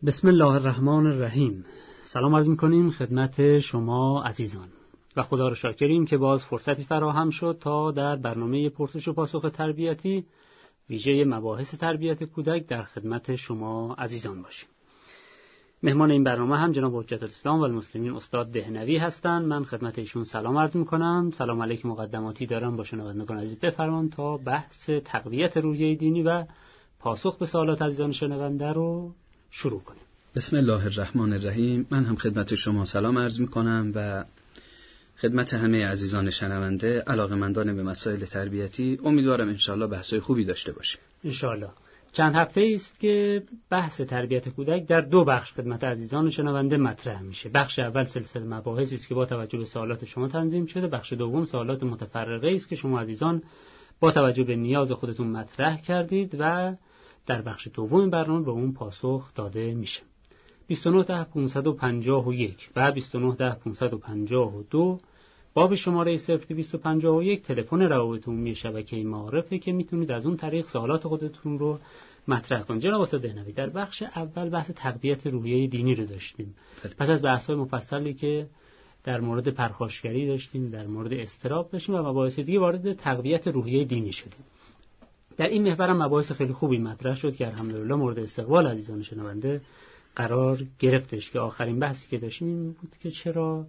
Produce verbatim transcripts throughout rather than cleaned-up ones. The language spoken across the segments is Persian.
بسم الله الرحمن الرحیم. سلام عرض می‌کنیم خدمت شما عزیزان و خدا را شاکریم که باز فرصتی فراهم شد تا در برنامه پرسش و پاسخ تربیتی ویژه مباحث تربیت کودک در خدمت شما عزیزان باشیم. مهمان این برنامه هم جناب حجت الاسلام و المسلمین استاد دهنوی هستند. من خدمت ایشون سلام عرض می‌کنم. سلام علیکم مقدماتی دارم با شنوندگان عزیز بفرمان تا بحث تقویت روحیه دینی و پاسخ به سوالات عزیزان شنونده رو شروع کنیم. بسم الله الرحمن الرحیم. من هم خدمت شما سلام عرض می‌کنم و خدمت همه عزیزان شنونده علاقه‌مندان به مسائل تربیتی. امیدوارم انشالله بحث‌های خوبی داشته باشیم. انشالله. چند هفته است که بحث تربیت کودک در دو بخش خدمت عزیزان شنونده مطرح میشه. بخش اول سلسله مباحثی است که با توجه به سوالات شما تنظیم شده. بخش دوم سوالات متفرقه است که شما عزیزان با توجه به نیاز خودتون مطرح کردید و در بخش دوم برنامه به اون پاسخ داده میشه. بیست و نه ده پانصد و پنجاه و یک و بیست و نه ده پانصد و پنجاه و دو باب شماره صفر دویست و پنجاه و یک تلفن روابط عمومی شبکه معارفه که میتونید از اون طریق سوالات خودتون رو مطرح کنید. جناب استاد دهنوی، در بخش اول بحث تقویت روحیه دینی رو داشتیم. پس از بحث‌های مفصلی که در مورد پرخاشگری داشتیم، در مورد اضطراب داشتیم و مباحث دیگه وارد تقویت روحیه دینی شدیم. در این محور هم مباحث خیلی خوبی مطرح شد که الحمدلله مورد استقبال عزیزان شنونده قرار گرفتش. که آخرین بحثی که داشتیم این بود که چرا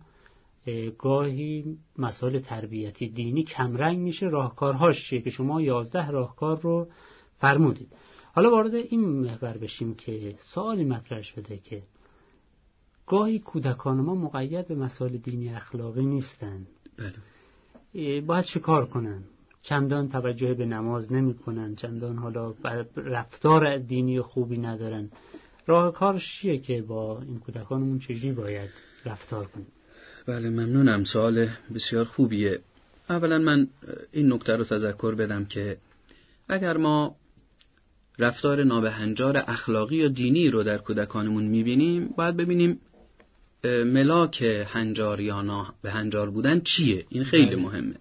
گاهی مسائل تربیتی دینی کمرنگ میشه، راهکارهاش چیه، که شما یازده راهکار رو فرمودید. حالا وارد این محور بشیم که سوالی مطرح شده که گاهی کودکان ما مقید به مسائل دینی اخلاقی نیستن. بله. باید چه کار کنن؟ چندان توجه به نماز نمی کنن، چندان حالا رفتار دینی خوبی ندارن. راه کارش چیه که با این کودکانمون چجوری باید رفتار کنیم؟ بله، ممنونم. سوال بسیار خوبیه. اولا من این نکته رو تذکر بدم که اگر ما رفتار نابهنجار اخلاقی یا دینی رو در کودکانمون میبینیم، باید ببینیم ملاک هنجار یا نابهنجار بودن چیه. این خیلی مهمه.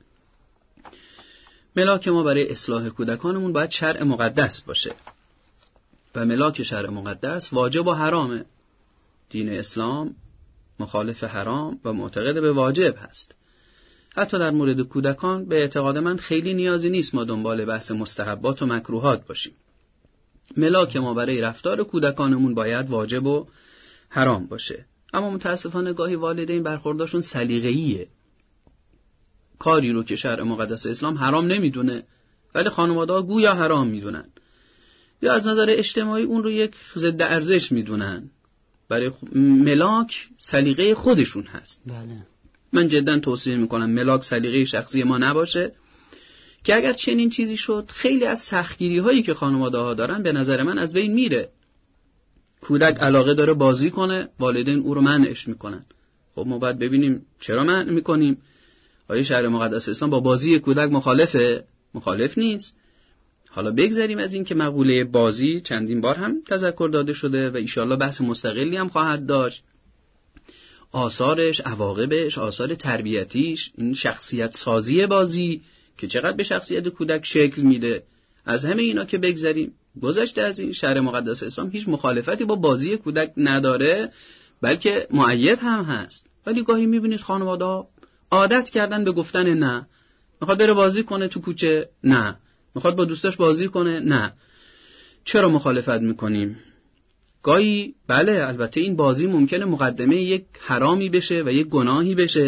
ملاک ما برای اصلاح کودکانمون باید شرع مقدس باشه و ملاک شرع مقدس واجب و حرامه. دین اسلام مخالف حرام و معتقد به واجب هست. حتی در مورد کودکان به اعتقاد من خیلی نیازی نیست ما دنبال بحث مستحبات و مکروهات باشیم. ملاک ما برای رفتار کودکانمون باید واجب و حرام باشه. اما متاسفانه گاهی والدین برخورداشون سلیقه‌ایه. کاری رو که شرع مقدس اسلام حرام نمیدونه ولی خانواده‌ها گویا حرام میدونن، یا از نظر اجتماعی اون رو یک ضد ارزش میدونن. برای ملاک سلیقه خودشون هست. بله. من جدا توصیه میکنم ملاک سلیقه شخصی ما نباشه، که اگر چنین چیزی شد خیلی از سختگیری هایی که خانواده‌ها دارن به نظر من از بین میره. کودک علاقه داره بازی کنه، والدین او رو منعش میکنن. خب ما باید ببینیم چرا منع میکنیم. آیا شرع مقدس اسلام با بازی کودک مخالفه؟ مخالف نیست. حالا بگذاریم از این که مقوله بازی چندین بار هم تذکر داده شده و ایشالله بحث مستقلی هم خواهد داشت. آثارش، عواقبش، آثار تربیتیش، این شخصیت سازی بازی که چقدر به شخصیت کودک شکل میده. از همه اینا که بگذاریم، گذشته از این، شرع مقدس اسلام هیچ مخالفتی با بازی کودک نداره، بلکه مؤید هم هست. ولی گاهی میبینید خانواده‌ها عادت کردن به گفتن نه. میخواد بره بازی کنه تو کوچه؟ نه. میخواد با دوستاش بازی کنه؟ نه. چرا مخالفت میکنیم؟ گاهی بله، البته این بازی ممکنه مقدمه یک حرامی بشه و یک گناهی بشه،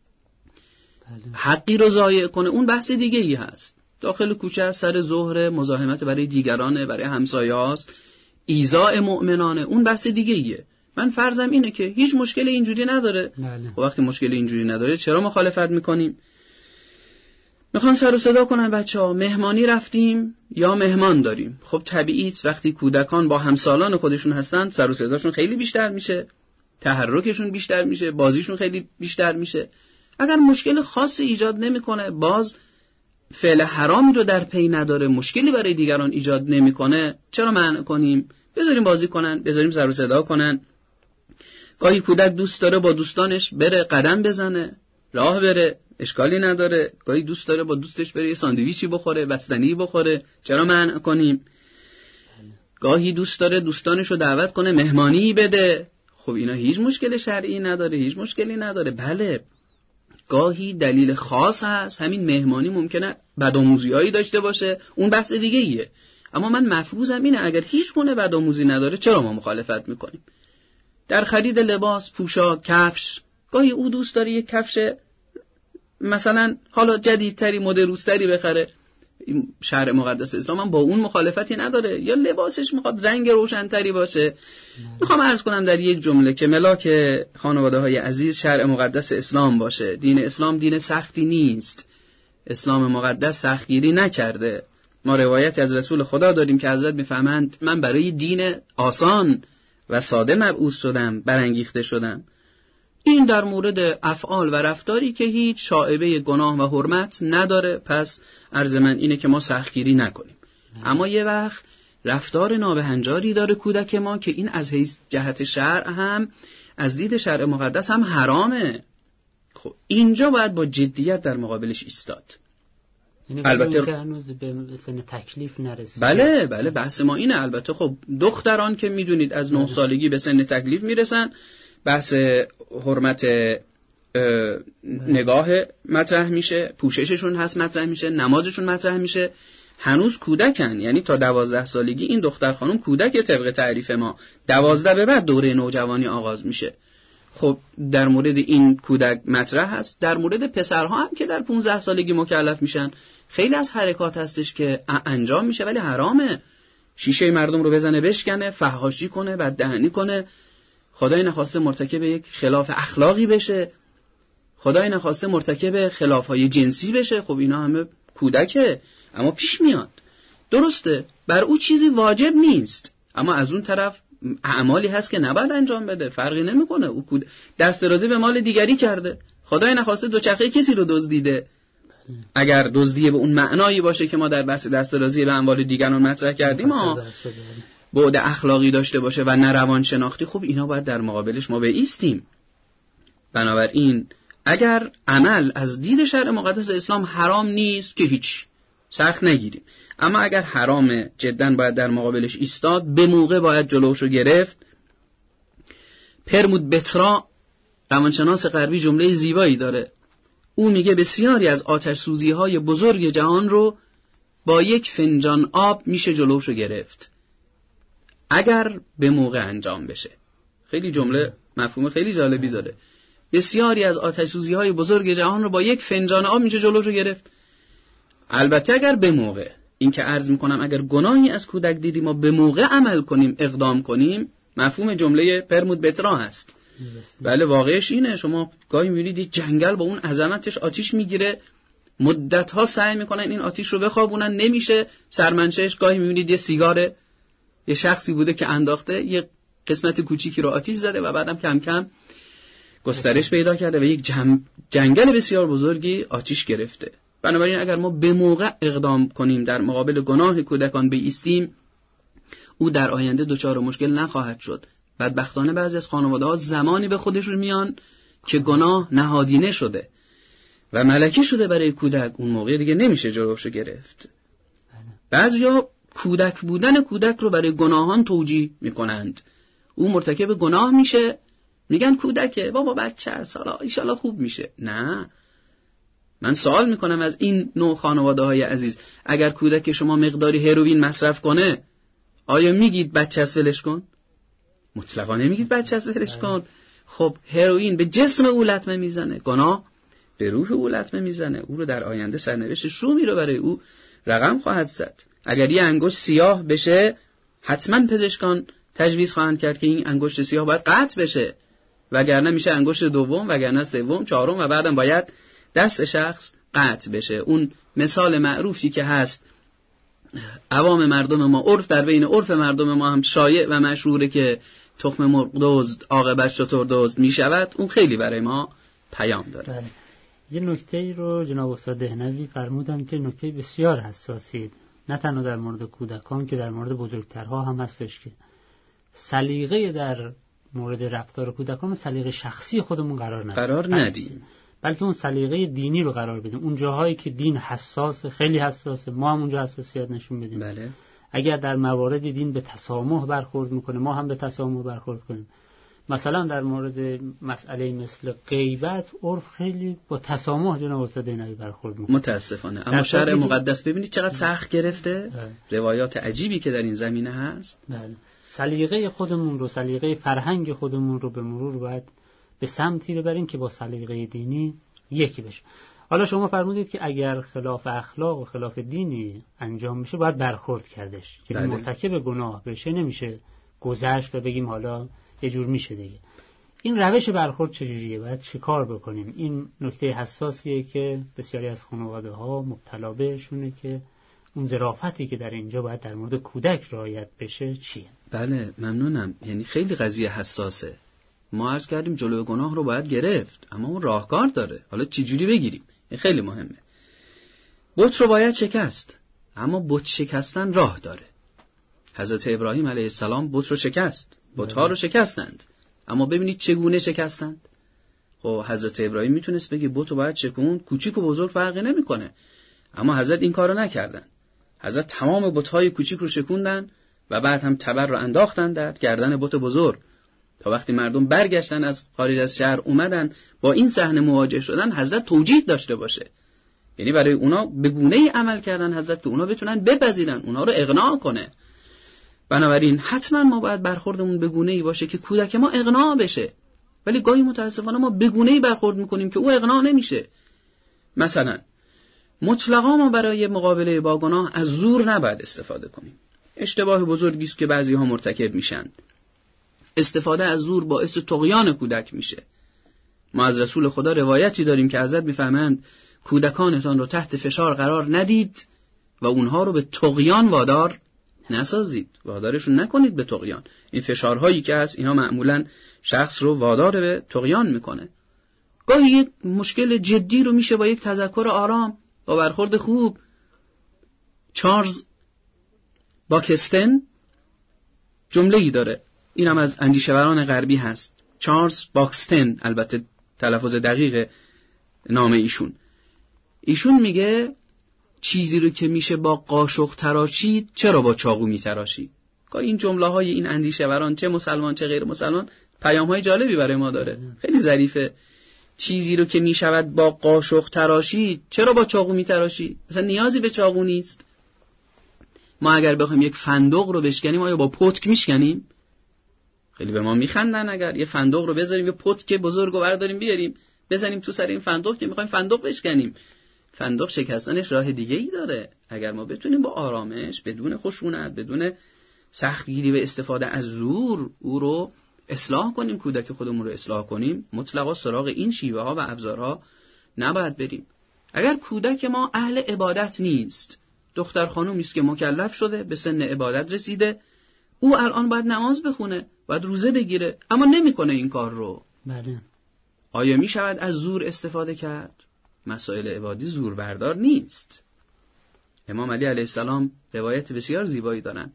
بله. حقی رو ضایع کنه، اون بحث دیگه ای هست. داخل کوچه از سر ظهر مزاحمت برای دیگرانه، برای همسایه هاست، ایذاء مؤمنانه، اون بحث دیگه ایه. من فرضم اینه که هیچ مشکل اینجوری نداره. بله. و وقتی مشکل اینجوری نداره چرا مخالفت میکنیم؟ میخوان سر و صدا کنن بچه‌ها مهمانی رفتیم یا مهمان داریم. خب طبیعیه وقتی کودکان با همسالان خودشون هستن سر و صداشون خیلی بیشتر میشه، تحرکشون بیشتر میشه، بازیشون خیلی بیشتر میشه. اگر مشکل خاصی ایجاد نمیکنه، باز فعل حرامی رو در پی نداره، مشکلی برای دیگران ایجاد نمیکنه، چرا منع کنیم؟ بذاریم بازی کنن، بذاریم سر و صدا کنن. گاهی کودک دوست داره با دوستانش بره قدم بزنه، راه بره، اشکالی نداره. گاهی دوست داره با دوستش بره یه ساندویچی بخوره، بستنی بخوره، چرا منع کنیم؟ گاهی دوست داره دوستانش رو دعوت کنه مهمانی بده. خب اینا هیچ مشکل شرعی نداره، هیچ مشکلی نداره. بله گاهی دلیل خاص هست، همین مهمانی ممکنه بدآموزی‌هایی داشته باشه، اون بحث دیگه ایه. اما من مفروضم اینه اگر هیچ گونه بدآموزی نداره چرا ما مخالفت میکنیم؟ در خرید لباس، پوشاک، کفش، گاهی او دوست داره یک کفش مثلا حالا جدیدتری، مدروستری بخره. شرع مقدس اسلام هم با اون مخالفتی نداره، یا لباسش میخواد رنگ روشنتری باشه. میخوام عرض کنم در یک جمله که ملاک خانواده های عزیز شرع مقدس اسلام باشه. دین اسلام دین سختی نیست، اسلام مقدس سختگیری نکرده. ما روایتی از رسول خدا داریم که حضرت میفهمند من برای دین آسان و ساده مبعوث شدم، برانگیخته شدم. این در مورد افعال و رفتاری که هیچ شائبه گناه و حرمت نداره. پس عرض من اینه که ما سختگیری نکنیم. اما یه وقت رفتار نابهنجاری داره کودک ما که این از حیث جهت شرع هم از دید شرع مقدس هم حرامه. خب اینجا باید با جدیت در مقابلش ایستاد. البته که هنوز به سن تکلیف نرسیده. بله بله بحث ما اینه. البته خب دختران که میدونید از نه سالگی به سن تکلیف میرسن، بحث حرمت نگاه مطرح میشه، پوشششون هست مطرح میشه، نمازشون مطرح میشه. هنوز کودکن، یعنی تا دوازده سالگی این دختر خانم کودک طبق تعریف ما. دوازده به بعد دوره نوجوانی آغاز میشه. خب در مورد این کودک مطرح هست. در مورد پسرها هم که در پانزده سالگی مکلف میشن خیلی از حرکات هستش که انجام میشه ولی حرامه. شیشه مردم رو بزنه بشکنه، فحاشی کنه، بددهنی کنه، خدای نخواسته مرتکب یک خلاف اخلاقی بشه، خدای نخواسته مرتکب خلافهای جنسی بشه. خب اینا همه کودکه اما پیش میاد. درسته بر او چیزی واجب نیست، اما از اون طرف اعمالی هست که نباید انجام بده. فرقی نمیکنه. او کود دست درازی به مال دیگری کرده، خدای نخواسته دوچرخه کسی رو دزدیده. اگر دزدی به اون معنایی باشه که ما در بحث دست درازی به اموال دیگران مطرح کردیم، ها بعد اخلاقی داشته باشه و نه روان شناختی، خب اینا باید در مقابلش ما بایستیم. بنابراین اگر عمل از دید شرع مقدس اسلام حرام نیست که هیچ سخت نگیریم، اما اگر حرامه جداً باید در مقابلش ایستاد، به موقع باید جلوشو گرفت. پرمود بترا روانشناس غربی جمله زیبایی داره. او میگه بسیاری از آتش سوزی های بزرگ جهان رو با یک فنجان آب میشه جلوشو گرفت اگر به موقع انجام بشه. خیلی جمله مفهوم خیلی جالبی داره. بسیاری از آتش سوزی های بزرگ جهان رو با یک فنجان آب میشه جلوشو گرفت، البته اگر به موقع. این که عرض میکنم اگر گناهی از کودک دیدیم ما به موقع عمل کنیم، اقدام کنیم، مفهوم جمله پرمود بترا هست. بله واقعش اینه. شما گاهی میبینید یک جنگل با اون عظمتش آتیش میگیره، مدت‌ها سعی میکنن این آتیش رو بخوابونن، نمیشه. سرمنشهش گاهی میبینید یه سیگاره یه شخصی بوده که انداخته یه قسمت کوچیکی رو آتیش زده و بعدم کم کم گسترش پیدا کرده و یک جم... جنگل بسیار بزرگی آتیش گرفته. بنابراین اگر ما به موقع اقدام کنیم، در مقابل گناه کودکان بایستیم، او در آینده دچار مشکل نخواهد شد. بدبختانه بعضی از خانواده‌ها زمانی به خودشون میان که گناه نهادینه شده و ملکه شده برای کودک، اون موقع دیگه نمیشه جلوشو گرفت. بعضیا کودک بودن کودک رو برای گناهان توجیه میکنند. او مرتکب گناه میشه، میگن کودکه، بابا بچه است، حالا ان شاءالله خوب میشه. نه، من سوال میکنم از این نوع خانواده های عزیز، اگر کودک شما مقداری هروئین مصرف کنه، آیا میگید بچه است ولش کن؟ مطلقا نمیگید بچه است ولش کن. خب هروئین به جسم او لطمه میزنه، گناه به روح او لطمه میزنه، او رو در آینده سرنوشت شومی رو برای او رقم خواهد زد. اگر یه انگشت سیاه بشه، حتما پزشکان تجویز خواهند کرد که این انگشت سیاه باید قطع بشه، وگرنه میشه انگشت دوم، وگرنه سوم، چهارم و بعدم باید دست شخص قطع بشه. اون مثال معروفی که هست عوام مردم ما، عرف در بین عرف مردم ما هم شایع و مشهوره که تخم مرغ دزد عاقبت شتر دزد میشود، اون خیلی برای ما پیام داره. بله. یه نکته رو جناب استاد دهنوی فرمودن که نکته بسیار حساسیه، نه تنها در مورد کودکان که در مورد بزرگترها هم هستش، که سلیقه در مورد رفتار کودکان سلیقه شخصی خودمون قرار ندیم قرار ندیم بلکه اون سلیقه دینی رو قرار بدیم. اون جاهایی که دین حساسه، خیلی حساسه، ما هم اونجا حساسیت نشون بدیم. بله. اگر در موارد دین به تسامح برخورد میکنه ما هم به تسامح برخورد کنیم. مثلا در مورد مسئله مثل غیبت عرف خیلی با تسامح جناب استاد اینایی برخورد میکنه متاسفانه. اما شرع مقدس ببینید چقدر سخت گرفته. بله. روایات عجیبی که در این زمینه هست. بله. سلیقه خودمون رو، سلیقه فرهنگ خودمون رو به مرور باید به سمتی ببریم که با سلیقه دینی یکی بشه. حالا شما فرمودید که اگر خلاف اخلاق و خلاف دینی انجام میشه باید برخورد کردش. که بله. مرتکب گناه بشه نمیشه گذشت و بگیم حالا یه جور میشه دیگه. این روش برخورد چجوریه؟ باید چه کار بکنیم؟ این نکته حساسیه که بسیاری از خانواده ها مبتلا بهشونه که اون ظرافتی که در اینجا باید در مورد کودک رعایت بشه چیه؟ بله ممنونم. یعنی خیلی قضیه حساسه. ما عرض کردیم جلوی گناه رو باید گرفت، اما اون راهکار داره. حالا چجوری بگیریم؟ این خیلی مهمه. بت رو باید شکست، اما بت شکستن راه داره. حضرت ابراهیم علیه السلام بت رو شکست، بت‌ها رو شکستند، اما ببینید چگونه شکستند. خب حضرت ابراهیم میتونست بگه بت رو باید شکوند، کوچیک و بزرگ فرقی نمیکنه، اما حضرت این کارو نکردن. حضرت تمام بت‌های کوچیک رو شکوندن و بعد هم تبر رو انداختن در گردن بت بزرگ تا وقتی مردم برگشتن از خارج از شهر اومدن با این صحنه مواجه شدن حضرت توجیه داشته باشه. یعنی برای اونا به گونه‌ای عمل کردن حضرت که اونا بتونن بپذیرن، اونا رو اقناع کنه. بنابراین حتما ما باید برخوردمون به گونه‌ای باشه که کودک ما اقناع بشه، ولی گاهی متاسفانه ما به گونه‌ای برخورد میکنیم که او اقناع نمیشه. مثلا مطلقا ما برای مقابله با گناه از زور نباید استفاده کنیم. اشتباه بزرگی است که بعضی‌ها مرتکب میشن. استفاده از زور باعث طغیان کودک میشه. ما از رسول خدا روایتی داریم که حضرت میفهمند کودکانتان رو تحت فشار قرار ندید و اونها رو به طغیان وادار نسازید، وادارشون نکنید به طغیان. این فشارهایی که هست اینا معمولاً شخص رو وادار به طغیان میکنه. گاهی یک مشکل جدی رو میشه با یک تذکر آرام، با برخورد خوب. چارلز باکستن جمله‌ای داره، اینم از اندیشوران غربی هست. چارلز باکستن، البته تلفظ دقیق نام ایشون. ایشون میگه چیزی رو که میشه با قاشق تراشید چرا با چاقو میتراشی؟ این جمله های این اندیشوران چه مسلمان چه غیر مسلمان پیام های جالبی برای ما داره، خیلی ظریفه. چیزی رو که میشود با قاشق تراشید چرا با چاقو میتراشی؟ مثلا نیازی به چاقو نیست. ما اگر بخوایم یک فندق رو بشکنیم آیا با پتک میشکنیم؟ خیلی به ما میخندن اگر یه فندق رو بذاریم یه پتک بزرگ رو برداریم بیاریم بزنیم تو سر این فندق که میخوایم فندق بشکنیم. فندق شکستنش راه دیگه ای داره. اگر ما بتونیم با آرامش، بدون خشونت، بدون سختگیری و استفاده از زور او رو اصلاح کنیم، کودک خودمون رو اصلاح کنیم، مطلقا سراغ این شیوه ها و ابزارها نباید بریم. اگر کودک ما اهل عبادت نیست، دختر خانومی است که مکلف شده، به سن عبادت رسیده، او الان باید نماز بخونه، باید روزه بگیره، اما نمیکنه این کار رو. بله. آیا می شود از زور استفاده کرد؟ مسائل عبادی زور بردار نیست. امام علی علیه السلام روایت بسیار زیبایی دارن.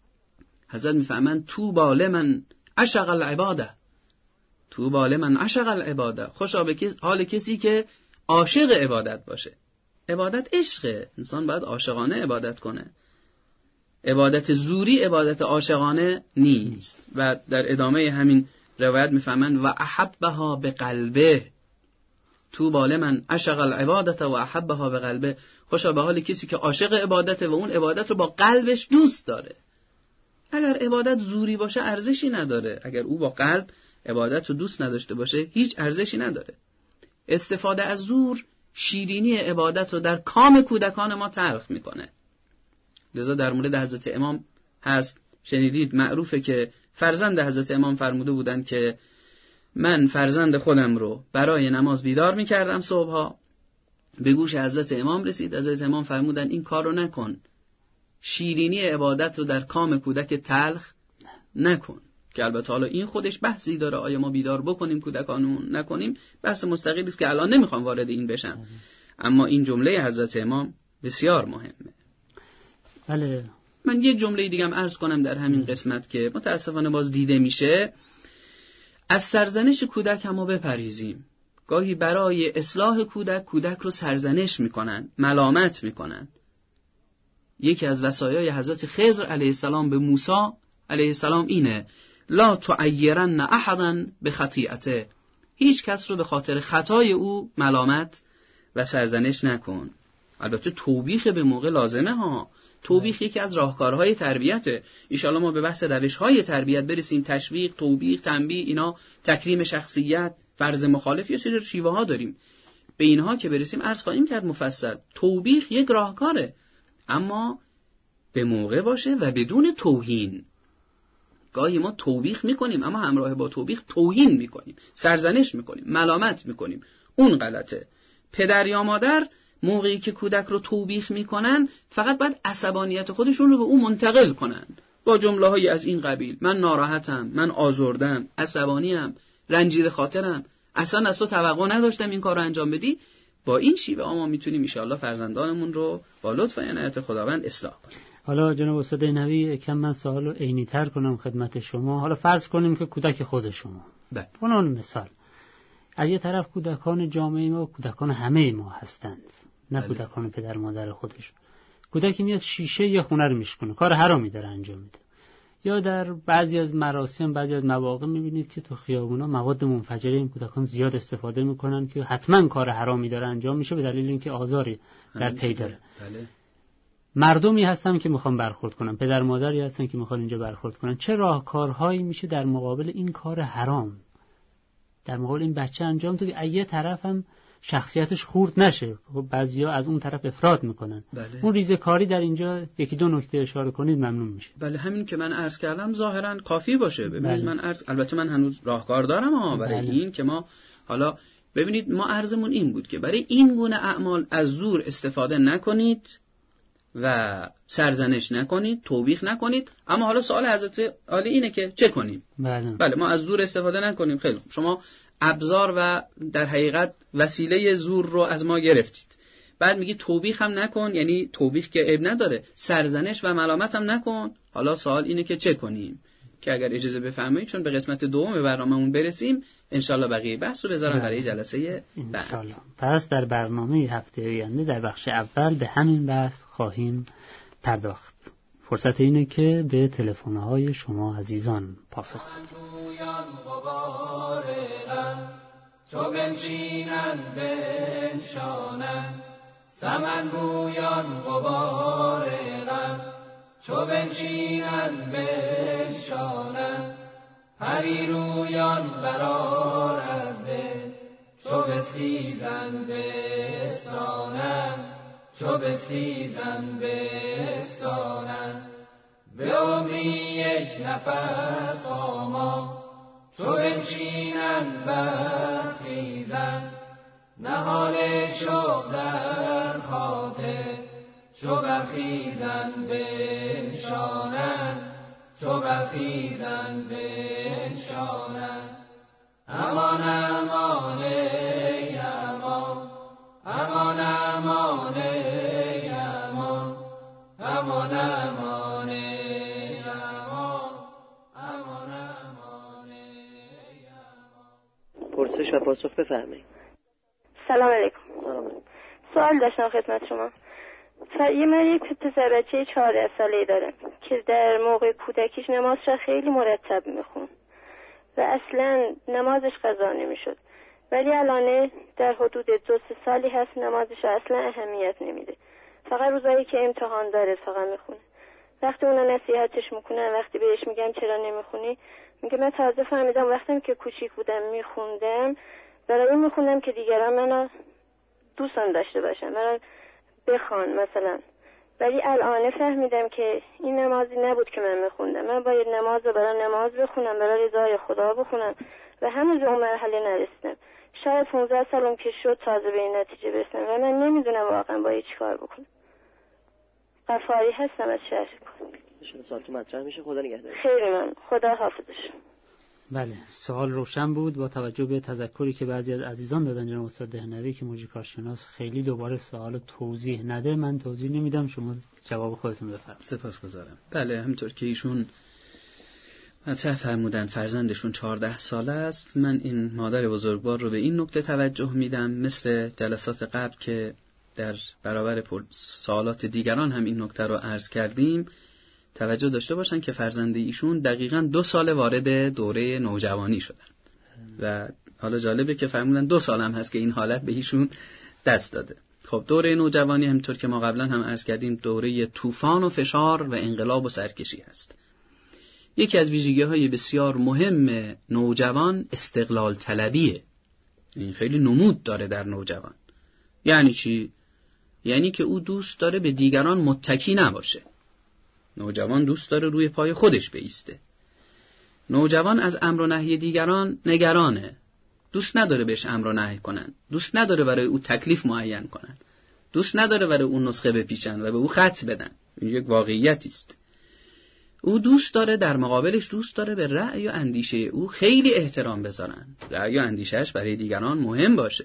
حضرت میفهمند طوبی لمن عشق العباده، طوبی لمن عشق العباده، خوشا به حال کسی که عاشق عبادت باشه. عبادت عشقه، انسان باید عاشقانه عبادت کنه. عبادت زوری عبادت عاشقانه نیست. و در ادامه همین روایت میفهمند و احبها به قلبه، طوبی لمن عشق العبادة و احبها به قلبه، خوشا به حال کسی که عاشق عبادته و اون عبادت رو با قلبش دوست داره. اگر عبادت زوری باشه ارزشی نداره، اگر او با قلب عبادت رو دوست نداشته باشه هیچ ارزشی نداره. استفاده از زور شیرینی عبادت رو در کام کودکان ما تلخ میکنه. لذا در مورد حضرت امام هست، شنیدید، معروفه که فرزند حضرت امام فرموده بودن که من فرزند خودم رو برای نماز بیدار میکردم صبحها، به گوش حضرت امام رسید، حضرت امام فرمودن این کار رو نکن، شیرینی عبادت رو در کام کودک تلخ نکن. که البته حالا این خودش بحثی داره، آیا ما بیدار بکنیم کودکانمون نکنیم، بحث مستقلی است که الان نمیخوام وارد این بشم. اما این جمله حضرت امام بسیار مهمه. بله. من یک جمله دیگه هم عرض کنم در همین قسمت که متاسفانه باز دیده میشه. از سرزنش کودک هم ما بپریزیم. گاهی برای اصلاح کودک کودک رو سرزنش میکنن، ملامت میکنن. یکی از وصایای حضرت خضر علیه السلام به موسی علیه السلام اینه: لا تعیرن احدا بخطیئته، هیچ کس رو به خاطر خطای او ملامت و سرزنش نکن. البته توبیخ به موقع لازمه ها. توبیخ یکی از راهکارهای تربیته. ان شاء الله ما به بحث روش‌های تربیت برسیم. تشویق، توبیخ، تنبیه، اینا تکریم شخصیت، فرض مخالف، یه سری شیوه ها داریم. به اینها که برسیم عرض خواهیم کرد مفصل. توبیخ یک راهکاره، اما به موقع باشه و بدون توهین. گاهی ما توبیخ میکنیم اما همراه با توبیخ توهین میکنیم، سرزنش میکنیم، ملامت میکنیم. اون غلطه. پدر یا مادر موقعی که کودک رو توبیخ میکنن فقط باید عصبانیت خودشون رو به او منتقل کنن با جمله‌های از این قبیل: من ناراحتم، من آزردم، عصبانیم، رنجیده خاطرم، اصلا از تو توقع نداشتم این کار رو انجام بدی. با این شیوه ما میتونیم ان شاءالله فرزندانمون رو با لطف و عنایت خداوند اصلاح کنیم. حالا جناب استاد نوی کم من سوال رو عینی‌تر کنم خدمت شما. حالا فرض کنیم که کودک خود شما، بله، به عنوان مثال، از یه طرف کودکان جامعه ما کودکان همه ما هستند، نه بله. کودکان پدر مادر خودش. کودکی میاد شیشه یا خونه رو میشکنه، کار حرامی داره انجام میده. یا در بعضی از مراسم، بعضی از مواقع میبینید که تو خیابونا مواد منفجره این کودکان زیاد استفاده میکنن که حتما کار حرامی داره انجام میشه به دلیل اینکه آزاری در پی داره. بله. مردمی هستن که میخوان برخورد کنن، پدر مادری هستن که میخوان اینجا برخورد کنن. چه راهکارهایی میشه در مقابل این کار حرام در مقابل این بچه انجام تو که یه طرف هم شخصیتش خورد نشه؟ خب بعضیا از اون طرف افراط میکنن. بله. اون ریزه‌کاری در اینجا یکی دو نکته اشاره کنید ممنون میشه. بله، همین که من عرض کردم ظاهرا کافی باشه. ببینید بله. من عرض البته من هنوز راهکار دارم ها برای بله. این که ما حالا ببینید ما عرضمون این بود که برای این گونه اعمال از زور استفاده نکنید و سرزنش نکنید، توبیخ نکنید. اما حالا سوال حضرت عالی اینه که چه کنیم؟ بله. بله، ما از زور استفاده نکنیم. خیلی خوب، شما ابزار و در حقیقت وسیله زور رو از ما گرفتید. بعد میگی توبیخ هم نکن، یعنی توبیخ که عیب نداره، سرزنش و ملامت هم نکن. حالا سوال اینه که چه کنیم؟ که اگر اجازه بفرمایید چون به قسمت دوم برنامه‌مون برسیم انشالله بقیه بحث رو بذارم برای جلسه بعد. انشالله. پس در برنامه هفته آینده در بخش اول به همین بحث خواهیم پرداخت. فرصت اینه که به تلفن‌های شما عزیزان پاسخ بدیم. چو بنشینند بنشانند سمن رویان غبار غم، چو بنشینند بنشانند پری رویان قرار از دل، چو بسیزند بستانند چو بسیزند بستانند به عمری یک نفس آما، چو بنشینند برخیزند نهال شوق در خاطر، چو برخیزند بنشانند چو برخیزند بنشانند امان امان ای امان امان امان ای امان امان امان ای امان امان امان ای امان. پرسش و پاسخ بفرمایید. سلام علیکم. سلام علیکم. سوال داشتم خدمت شما. یه من یک پسر بچه چهارده ساله‌ای دارم که در موقع کودکیش نمازش خیلی مرتب میخون و اصلا نمازش قضا نمیشد، ولی الان در حدود دو سه سالی هست نمازش اصلا اهمیت نمیده، فقط روزایی که امتحان داره فقط میخونه. وقتی اونا نصیحتش میکنن، وقتی بهش میگم چرا نمیخونی، میگه من تازه فهمیدم وقتی که کوچیک بودم میخوندم برای این میخوندم که دیگران منو دوستان داشته باشن، برای بخوان مثلا، ولی الان فهمیدم که این نمازی نبود که من میخوندم. من باید نماز رو برای نماز بخونم، برای رضای خدا بخونم و هنوز به اون مرحله نرسیدم. شاید پانزده سالم که شد تازه به این نتیجه برسم و من نمیدونم واقعا باید چی کار بکنم. قفاری هستم از شهر کن. شما سوال تو مطرح میشه. خدا نگهدار. خیلی من خدا حافظش. بله، سوال روشن بود. با توجه به تذکری که بعضی از عزیزان دادن جناب استاد دهنوی که موجی کارشناس خیلی دوباره سوال توضیح نده، من توضیح نمیدم، شما جواب خودتون بفرمایید. سپاسگزارم. بله، همونطور که ایشون مطرح فرمودن فرزندشون چهارده ساله است، من این مادر بزرگوار رو به این نکته توجه میدم، مثل جلسات قبل که در برابر سوالات دیگران هم این نکته رو عرض کردیم، توجه داشته باشن که فرزند ایشون دقیقاً دو سال وارد دوره نوجوانی شدن و حالا جالبه که فرمودن دو سال هم هست که این حالت به ایشون دست داده. خب دوره نوجوانی همونطور که ما قبلا هم عرض کردیم دوره طوفان و فشار و انقلاب و سرکشی هست. یکی از ویژگی‌های بسیار مهم نوجوان استقلال طلبیه. این خیلی نمود داره در نوجوان. یعنی چی؟ یعنی که او دوست داره به دیگران متکی نباشه. نوجوان دوست داره روی پای خودش بایسته. نوجوان از امر و نهی دیگران نگرانه. دوست نداره بهش امر و نهی کنن. دوست نداره برای او تکلیف معین کنن. دوست نداره برای او نسخه بپیچن و به او خط بدن. این یک واقعیتی است. او دوست داره در مقابلش دوست داره به رأی و اندیشه او خیلی احترام بذارن. رأی و اندیشهش برای دیگران مهم باشه.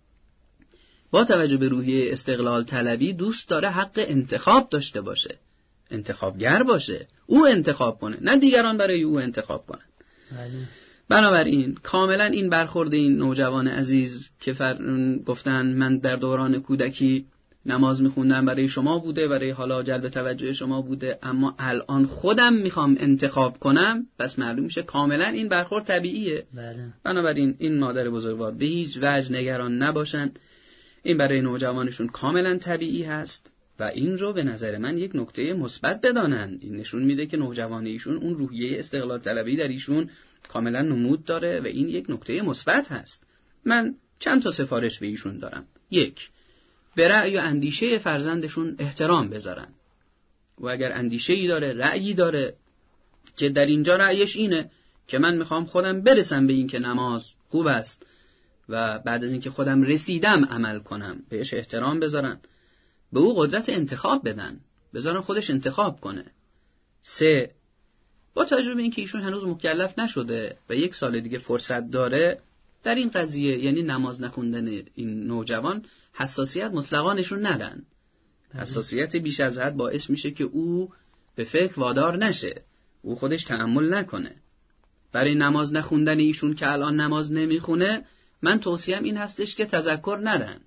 با توجه به روحیه استقلال طلبی دوست داره حق انتخاب داشته باشه. انتخابگر باشه. او انتخاب کنه، نه دیگران برای او انتخاب کنن. بله. بنابراین کاملا این برخورد این نوجوان عزیز که فر... گفتن من در دوران کودکی نماز میخوندم برای شما بوده، برای حالا جلب توجه شما بوده، اما الان خودم میخوام انتخاب کنم، پس معلوم میشه کاملا این برخورد طبیعیه. بله. بنابراین این مادر بزرگوار به هیچ وجه نگران نباشن. این برای نوجوانشون کاملا طبیعی هست و این رو به نظر من یک نکته مثبت بدانن. این نشون میده که نوجوان ایشون اون روحیه استقلال طلبی در ایشون کاملا نمود داره و این یک نکته مثبت هست. من چند تا سفارش به ایشون دارم. یک، به رأی و اندیشه فرزندشون احترام بذارن و اگر اندیشه‌ای داره، رأیی داره که در اینجا رأیش اینه که من میخوام خودم برسم به این که نماز خوب است و بعد از اینکه خودم رسیدم عمل کنم، بهش احترام بذارن، به او قدرت انتخاب بدن، بذارن خودش انتخاب کنه. سه، با توجه به اینکه ایشون هنوز مکلف نشده و یک سال دیگه فرصت داره در این قضیه، یعنی نماز نخوندن این نوجوان، حساسیت مطلقا نشون ندن. حساسیت بیش از حد باعث میشه که او به فکر وادار نشه، او خودش تأمل نکنه. برای نماز نخوندن ایشون که الان نماز نمیخونه، من توصیهم این هستش که تذکر ندن.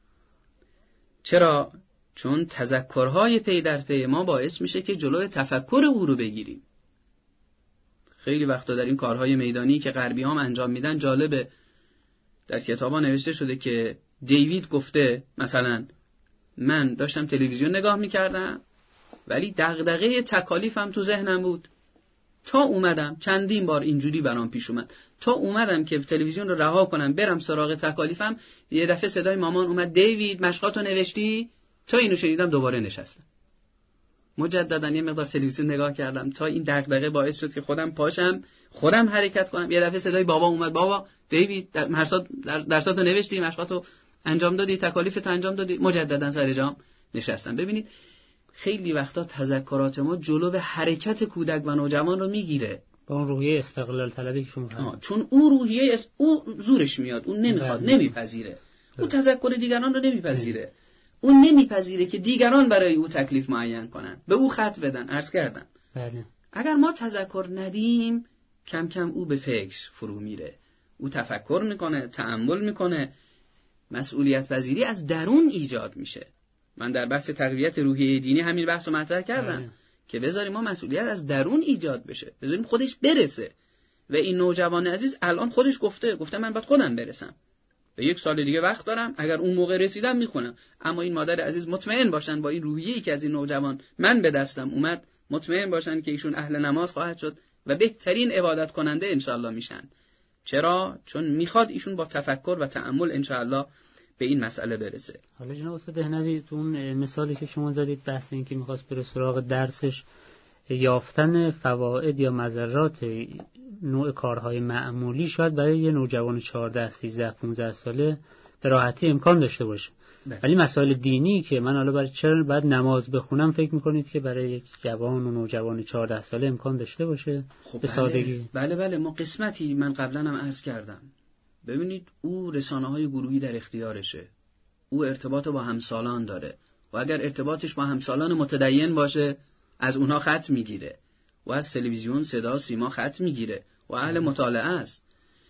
چرا؟ چون تذکرهای پی در پی ما باعث میشه که جلوی تفکر او رو بگیریم. خیلی وقتا در این کارهای میدانی که غربی هم انجام میدن، جالبه در کتابا نوشته شده که دیوید گفته مثلا من داشتم تلویزیون نگاه میکردم ولی دغدغه تکالیفم تو ذهنم بود، تا اومدم چندین بار اینجوری برام پیش اومد، تا اومدم که تلویزیون رو رها کنم برم سراغ تکالیفم، یه دفعه صدای مامان اومد دیوید مشقاتو نوشتی؟ تا اینو شنیدم دوباره نشستم، مجددا یه مقدار تلویزیون نگاه کردم تا این دغدغه باعث شد که خودم پاشم خودم حرکت کنم. یه دفعه صدای بابا اومد، بابا دیوید درسات درساتو نوشتی، مشقاتو انجام دادی، تکالیفتو انجام دادی؟ مجددا سر جام نشستم. ببینید خیلی وقتا تذکرات ما جلو به حرکت کودک و نوجوان رو میگیره با اون روحیه استقلال طلبی که شما، چون او روحیه است، او زورش میاد، اون نمیخواد، نمیپذیره، او تذکر دیگران رو نمیپذیره، اون نمیپذیره که دیگران برای او تکلیف معین کنن، به او خط بدن. عرض کردم بله. اگر ما تذکر ندیم کم کم او به فکر فرو میره، او تفکر میکنه، تأمل میکنه، مسئولیت پذیری از درون ایجاد میشه. من در بحث تقویت روحیه دینی همین بحث رو مطرح کردم بله. که بذاریم ما مسئولیت از درون ایجاد بشه، بذاریم خودش برسه. و این نوجوان عزیز الان خودش گفته گفته من باید خودم برسم، به یک سال دیگه وقت دارم، اگر اون موقع رسیدم میخونم. اما این مادر عزیز مطمئن باشن با این روحیه‌ای که از این نوجوان من به دستم اومد، مطمئن باشن که ایشون اهل نماز خواهد شد و بهترین عبادت کننده انشالله میشن. چرا؟ چون میخواد ایشون با تفکر و تأمل انشالله به این مسئله برسه. حالا جناب استاد دهنوی، تو اون مثالی که شما زدید بحث این که میخواست بره سراغ درسش، یافتن فواید یا مضرات نوع کارهای معمولی شاید برای یه نوجوان چهارده، سیزده، پانزده ساله به راحتی امکان داشته باشه، ولی مسائل دینی که من حالا برای چرا باید نماز بخونم، فکر میکنید که برای یک جوان و نوجوان چهارده ساله امکان داشته باشه؟ خب به سادگی. بله بله ما قسمتی من قبلا هم عرض کردم. ببینید او رسانه‌های گروهی در اختیارشه، او ارتباط با همسالان داره و اگر ارتباطش با همسالان متدین باشه از اونها خط میگیره و از تلویزیون صدا سیما خط میگیره و اهل مطالعه است.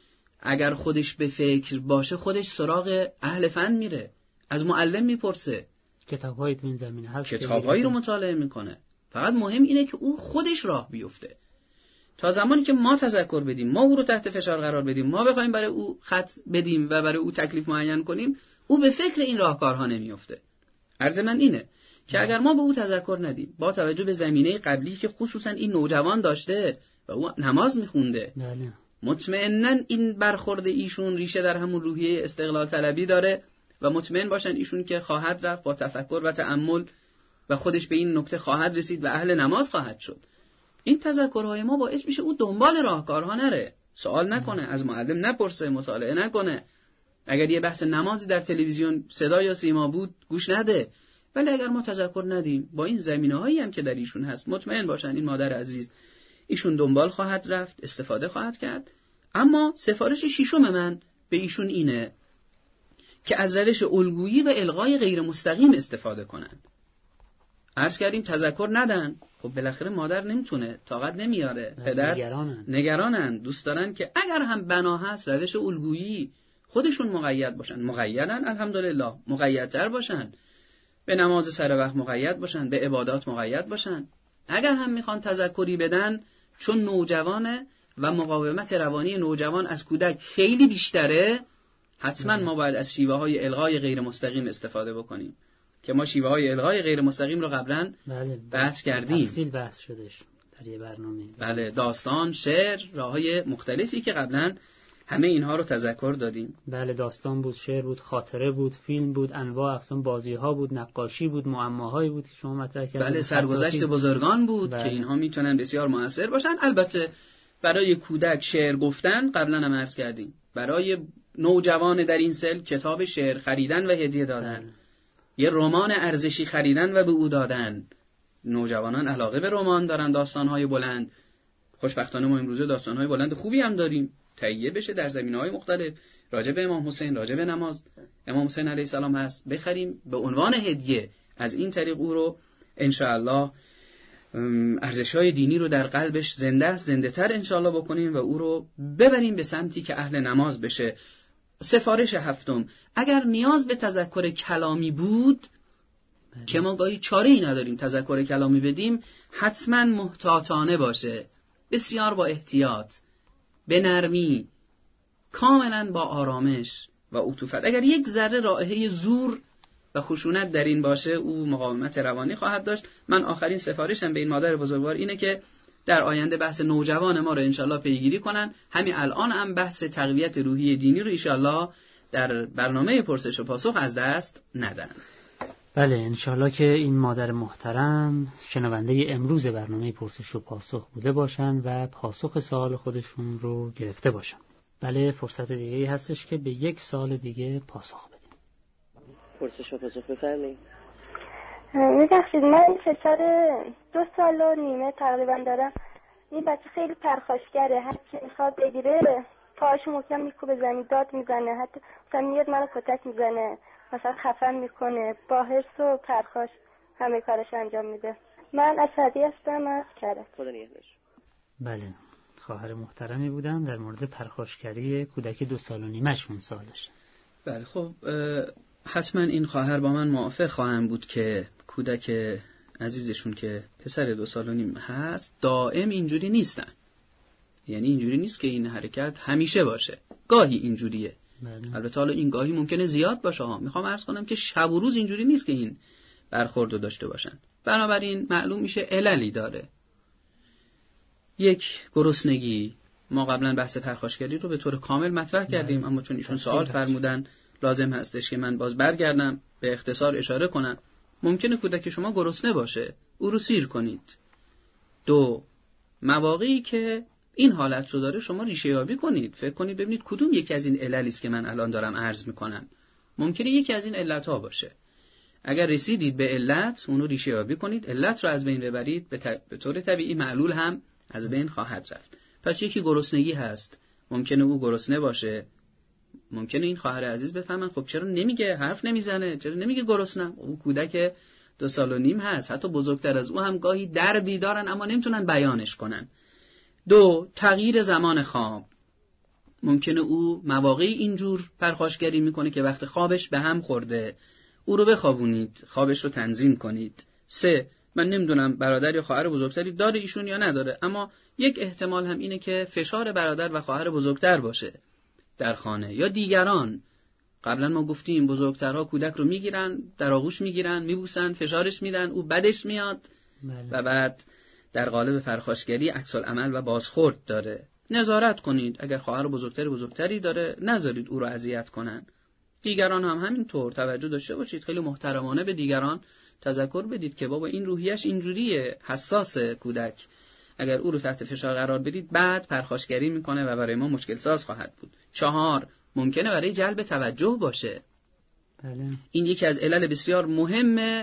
اگر خودش به فکر باشه خودش سراغ اهل فن میره، از معلم میپرسه، کتاب‌هایی تو این زمینه هست، کتاب‌هایی رو مطالعه میکنه. فقط مهم اینه که او خودش راه بیفته. تا زمانی که ما تذکر بدیم، ما او رو تحت فشار قرار بدیم، ما بخوایم برای او خط بدیم و برای او تکلیف معین کنیم، او به فکر این راهکارها نمیفته. عرض من اینه که اگر ما به او تذکر ندیم، با توجه به زمینه قبلی که خصوصا این نوجوان داشته و او نماز میخونده، بله. مطمئناً این برخورد ایشون ریشه در همون روحیه استقلال طلبی داره و مطمئن باشن ایشون که خواهد رفت با تفکر و تأمل و خودش به این نکته خواهد رسید و اهل نماز خواهد شد. این تذکرهای ما باعث میشه او دنبال راهکارها نره، سوال نکنه، از معلم نپرسه، مطالعه نکنه. اگر یه بحث نمازی در تلویزیون صدا یا سیما بود گوش نده. ولی اگر ما تذکر ندیم، با این زمینه‌هایی هم که در ایشون هست، مطمئن باشن این مادر عزیز ایشون دنبال خواهد رفت، استفاده خواهد کرد. اما سفارش ششم من به ایشون اینه که از روش الگویی و الغای غیر مستقیم استفاده کنن. عرض کردیم تذکر ندن، خب بالاخره مادر نمیتونه، طاقت نمیاره، پدر نگرانن. نگرانن، دوست دارن که اگر هم بنا هست روش الگویی خودشون مقید باشن. مقیدن الحمدلله، مقیدتر باشن، به نماز سر وقت مقید باشن، به عبادات مقید باشن. اگر هم میخوان تذکری بدن، چون نوجوانه و مقاومت روانی نوجوان از کودک خیلی بیشتره، حتما ما باید از شیوه های الغای غیر مستقیم استفاده بکنیم که ما شیوه های الغای غیر مستقیم رو قبلا بله بحث کردیم، تفصیل بحث شدش در یه برنامه. بله، داستان، شعر، راههای مختلفی که قبلا همه اینها رو تذکر دادیم. بله، داستان بود، شعر بود، خاطره بود، فیلم بود، انواع اقسام بازی‌ها بود، نقاشی بود، معماهایی بود که شما مطرح کردید. بله، سرگذشت بزرگان بود. بله. که اینها میتونن بسیار مؤثر باشن. البته برای کودک شعر گفتن قبلا هم عرض کردیم، برای نوجوان در این سن کتاب شعر خریدن و هدیه دادن، بله. یه رمان ارزشی خریدن و به او دادن. نوجوانان علاقه به رمان دارن، داستان‌های بلند. خوشبختانه ما امروزه داستان‌های بلند خوبی هم داریم، تهیه بشه در زمینه‌های مختلف. راجع به امام حسین، راجع به نماز امام حسین علیه السلام هست، بخریم به عنوان هدیه. از این طریق او رو انشاءالله ارزش‌های دینی رو در قلبش زنده است، زنده‌تر انشاءالله بکنیم و او رو ببریم به سمتی که اهل نماز بشه. سفارش هفتم، اگر نیاز به تذکر کلامی بود بله. که ما گاهی چاره‌ای نداریم تذکر کلامی بدیم، حتما محتاطانه باشه، بسیار با احتیاط، به نرمی، کاملا با آرامش و عطوفت. اگر یک ذره رائحه زور و خشونت در این باشه، او مقاومت روانی خواهد داشت. من آخرین سفارشم به این مادر بزرگوار اینه که در آینده بحث نوجوان ما رو انشالله پیگیری کنن. همین الان هم بحث تقویت روحی دینی رو انشالله در برنامه پرسش و پاسخ از دست ندن. بله، انشالله که این مادر محترم شنونده امروز برنامه پرسش و پاسخ بوده باشن و پاسخ سوال خودشون رو گرفته باشن. بله، فرصت دیگه هستش که به یک سال دیگه پاسخ بدیم. پرسش و پاسخ بفرمایید. می‌بخشید، من پسر دو سال و نیمه تقریبا دارم. این بچه خیلی پرخاشگره، هر کی میخواد بگیره پاهاشو محکم میکوبه زمین، داد میزنه، حتی مثلا میاد منو کتک میزنه، مثلا خفن میکنه، با حرص و پرخاش همه کارش انجام میده. من عصبی هستم، از کرد. خدا نگهدارش. بله، خواهر محترمی بودن در مورد پرخاشگری کودک دو سال و نیمه‌شون سالش. بله، خب حتما این خواهر با من موافق خواهم بود که کودک عزیزشون که پسر دو سال و نیم هست دائم اینجوری نیستن. یعنی اینجوری نیست که این حرکت همیشه باشه، گاهی اینجوریه. بله. البته حالا این گاهی ممکنه زیاد باشه ها. میخوام عرض کنم که شب و روز اینجوری نیست که این برخوردو داشته باشن. بنابراین معلوم میشه عللی داره. یک، گرسنگی. ما قبلا بحث پرخاشگری رو به طور کامل مطرح کردیم، اما چون ایشون سوال فرمودن لازم هستش که من باز برگردم به اختصار اشاره کنم. ممکنه کودک شما گرسنه باشه، او رو سیر کنید. دو، مواقعی که این حالت رو داره شما ریشه یابی کنید، فکر کنید ببینید کدوم یکی از این عللی است که من الان دارم عرض میکنم. ممکنه یکی از این علت‌ها باشه. اگر رسیدید به علت، اون رو ریشه یابی کنید، علت رو از بین ببرید، به, ت... به طور طبیعی معلول هم از بین خواهد رفت. پس یکی گرسنگی هست، ممکنه او گرسنه باشه. ممکنه این خواهر عزیز بفهمن خب چرا نمیگه، حرف نمیزنه، چرا نمیگه گرسنم. او کودک دو سال و نیم هست، حتی بزرگتر از او هم گاهی دردی دارن اما نمیتونن بیانش کنن. دو، تغییر زمان خواب. ممکنه او مواقعی اینجور پرخاشگری میکنه که وقت خوابش به هم خورده، او رو بخوابونید، خوابش رو تنظیم کنید. سه، من نمیدونم برادر یا خواهر بزرگتری داره ایشون یا نداره، اما یک احتمال هم اینه که فشار برادر و خواهر بزرگتر باشه در خانه یا دیگران. قبلا ما گفتیم بزرگترها کودک رو میگیرن، در آغوش میگیرن، میبوسن، فشارش میدن، او بدش میاد بله. و بعد در قالب پرخاشگری عکس العمل و بازخورد داره. نظارت کنید، اگر خواهر بزرگتری بزرگتری داره نذارید او رو اذیت کنن. دیگران هم همینطور توجه داشته باشید، خیلی محترمانه به دیگران تذکر بدید که بابا این روحیش اینجوریه، حساس کودک، اگر او رو تحت فشار قرار بدید بعد پرخاشگری میکنه و برای ما مشکل ساز خواهد بود. چهار، ممکنه برای جلب توجه باشه. بله. این یکی از علل بسیار مهم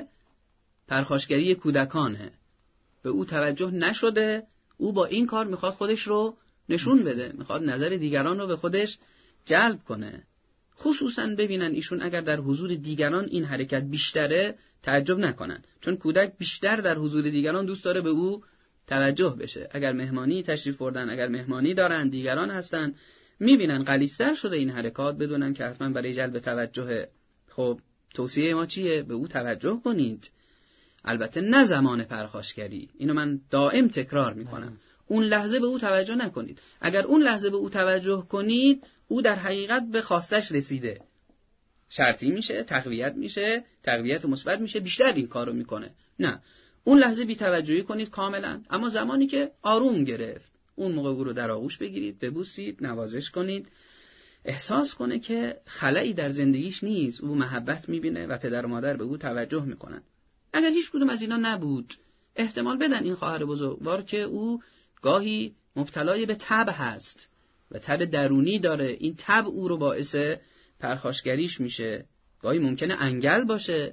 پرخاشگری کودکانه. به او توجه نشده، او با این کار میخواد خودش رو نشون بده، میخواد نظر دیگران رو به خودش جلب کنه. خصوصا ببینن ایشون اگر در حضور دیگران این حرکت بیشتره تعجب نکنن، چون کودک بیشتر در حضور دیگران دوست داره به او توجه بشه. اگر مهمانی تشریف بردن، اگر مهمانی دارن، دیگران هستن، میبینن غلیظ‌تر شده این حرکات، بدونن که حتما برای جلب توجه. خب توصیه ما چیه؟ به او توجه کنید، البته نه زمان پرخاشگری، اینو من دائم تکرار میکنم. اون لحظه به او توجه نکنید. اگر اون لحظه به او توجه کنید، او در حقیقت به خواستش رسیده، شرطی میشه، تقویت میشه، تقویت مثبت میشه، بیشتر این کارو میکنه. نه، اون لحظه بی توجهی کنید کاملا، اما زمانی که آروم گرفت، اون موقع او رو در آغوش بگیرید، ببوسید، نوازش کنید، احساس کنه که خلایی در زندگیش نیست، او محبت میبینه و پدر و مادر به او توجه میکنن. اگر هیچ کدوم از اینا نبود، احتمال بدن این خواهر بزرگوار که او گاهی مبتلای به تب هست و تب درونی داره، این تب او رو باعث پرخاشگریش میشه. گاهی ممکنه انگل باشه.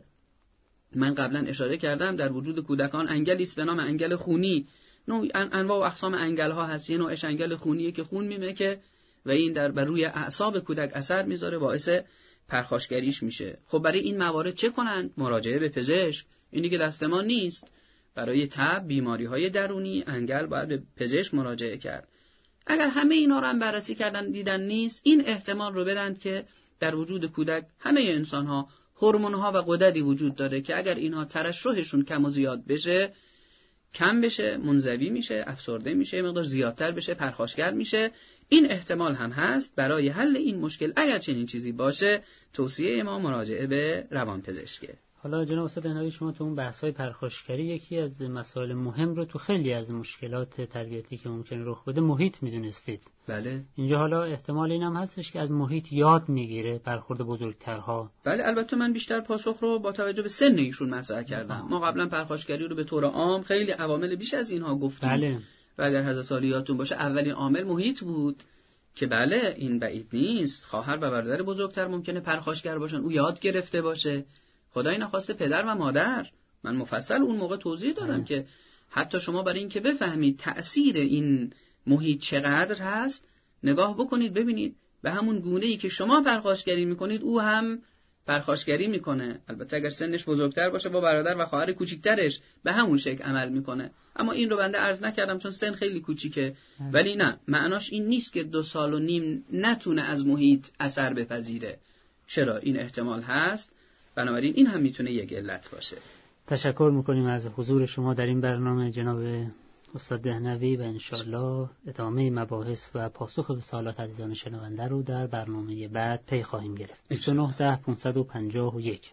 من قبلا اشاره کردم در وجود کودکان انگلی است به نام انگل خونی. نوع انواع و اقسام انگل ها هست. یه نوعش انگل خونیه که خون میمکه و این در بر روی اعصاب کودک اثر میذاره، باعث پرخاشگریش میشه. خب برای این موارد چه کنند؟ مراجعه به پزشک. این دیگه دست ما نیست. برای تب، بیماری های درونی، انگل باید به پزشک مراجعه کرد. اگر همه اینا رو هم بررسی کردن دیدن نیست، این احتمال رو بدن که در وجود کودک همه انسان ها هورمون ها و غددی وجود داره که اگر اینها ترشحشون کم و زیاد بشه، کم بشه، منزوی میشه، افسرده میشه، مقدار زیادتر بشه، پرخاشگر میشه. این احتمال هم هست. برای حل این مشکل اگر چنین چیزی باشه، توصیه ما مراجعه به روانپزشکه. حالا جناب استاد نوی، شما تو اون بحث‌های پرخاشگری یکی از مسائل مهم رو تو خیلی از مشکلات تربیتی که ممکن رخ بده محیط میدونستید. بله. اینجا حالا احتمال این هم هستش که از محیط یاد میگیره برخورد بزرگترها. بله، البته من بیشتر پاسخ رو با توجه به سن ایشون مطرح کردم. آه. ما قبلا پرخاشگری رو به طور عام خیلی عوامل بیش از اینها گفتیم. بله. و اگر حضرت عالی یادتون باشه اولین عامل محیط بود که بله این بعید نیست. خواهر و برادر بزرگتر ممکنه پرخاشگر باشن، او یاد گرفته باشه. خدای نخواسته پدر و مادر. من مفصل اون موقع توضیح دادم اه. که حتی شما برای این که بفهمید تأثیر این محیط چقدر هست، نگاه بکنید ببینید به همون گونه‌ای که شما پرخاشگری میکنید او هم پرخاشگری میکنه. البته اگر سنش بزرگتر باشه با برادر و خواهر کوچیکترش به همون شکل عمل میکنه. اما این رو بنده عرض نکردم چون سن خیلی کوچیکه. ولی نه، معناش این نیست که دو سال و نیم نتونه از محیط اثر بپذیره. چرا؟ این احتمال هست. بنابراین این هم میتونه یک علت باشه. تشکر میکنیم از حضور شما در این برنامه جناب استاد دهنوی و انشالله ادامه مباحث و پاسخ به سوالات عزیزان شنونده رو در برنامه بعد پی خواهیم گرفت. بیست و نه ده پانصد و پنجاه و یک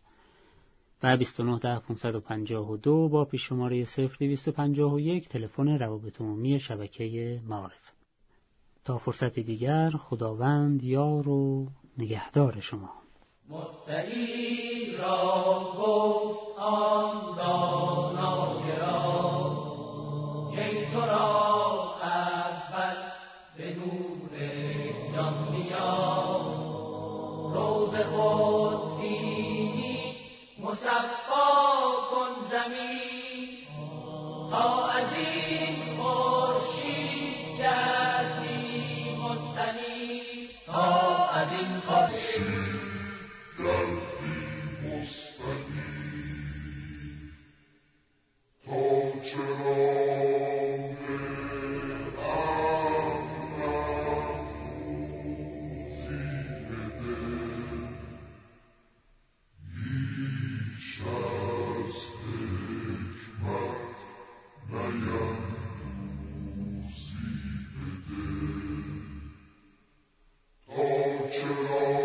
و بیست و نه ده پانصد و پنجاه و دو با پیش شماره صفر دویست و پنجاه و یک تلفن روابط عمومی شبکه معارف. تا فرصت دیگر، خداوند یار و نگهدار شما. متقی را گفت آن دانای را که تو را اول به نور جان بیا، روز خود بینی مصفا کن زمین، تا از این خورشید گردی مستنیر، تا از این خورشید شروع